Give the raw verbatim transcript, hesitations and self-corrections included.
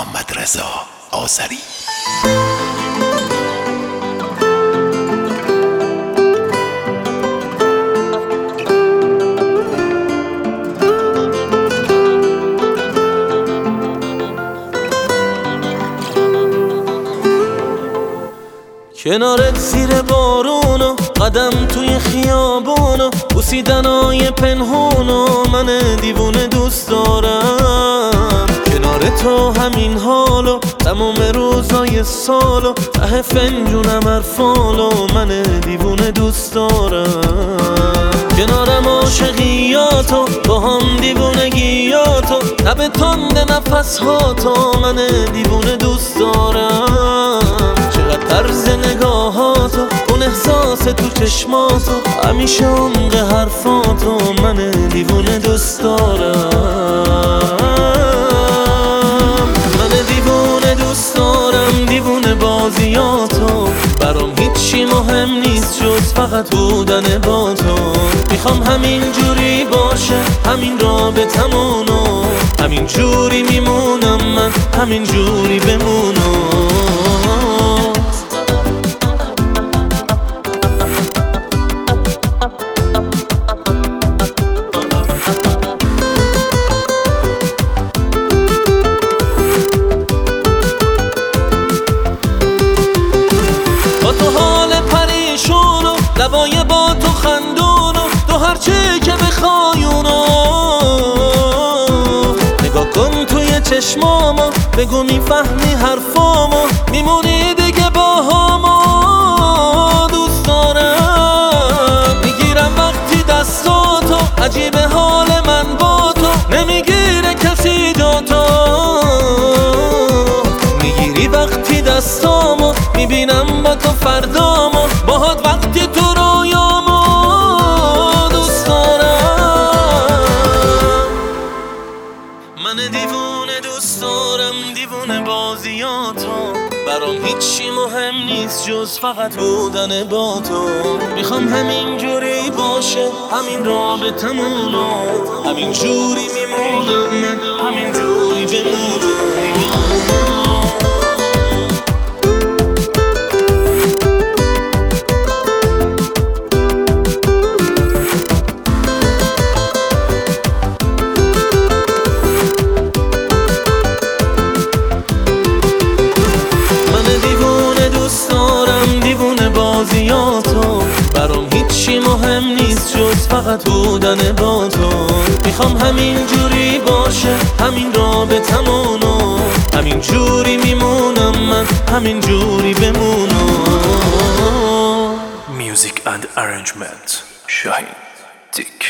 محمد رضا آذری. کنارت زیر بارونو قدم توی خیابونو بوسیدنای پنهونو من دیوونه دوست دارم. کنار تو همین حالو تمام روزای سالو ته فنجونم حرفالو من دیوونه دوست دارم. کنارم عاشقیاتو با هم دیوونگیاتو لب تند نفسهاتو من دیوونه دوست دارم. چقدر طرز نگاهاتو اون احساس تو چشماتو همیشه عمق حرفاتو من دیوونه دوست دارم. من دیوونه دوست دارم دیوونه بازیاتو برام هیچی مهم نیست جز فقط بودن با تو. میخوام همین جوری باشه همین رابطمونو همین جوری میمونم من همین جوری بمونم. لبای با تو خندونو تو هرچی که بخوایونو نگاه کن توی چشمامو بگو میفهمی حرفامو میمونی دیگه با همو دوست دارم. میگیرم وقتی دستاتو عجیب حال من با تو نمیگیره کسی جاتو. میگیری وقتی دستامو میبینم با تو فردامو باهات وقتی تو رویامو دوست دارم. من دیوونه دوست دارم دیوونه بازیاتو برام هیچی مهم نیست جز فقط بودن با تو. میخوام همین جوری باشه همین رابطمونو همین جوری میمونم من همین جوری بمونم. برام هیچی مهم نیست جز فقط بودن با تو. میخوام همین جوری باشه همین رابطمونو همین جوری میمونم من همین جوری بمونم. Music and arrangement شاهین دیک.